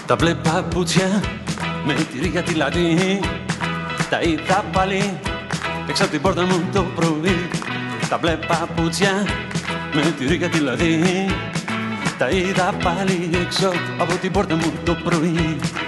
Τα μπλε παπούτσια με τυρί τη λατή, τα είδα πάλι έξω από την πόρτα μου το πρωί. Τα μπλε παπούτσια με τυρί τη λατή, τα είδα πάλι έξω από την πόρτα μου το πρωί.